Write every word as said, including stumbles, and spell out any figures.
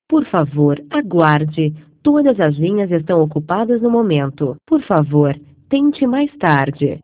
Por favor, aguarde. Todas as linhas estão ocupadas no momento. Por favor, tente mais tarde.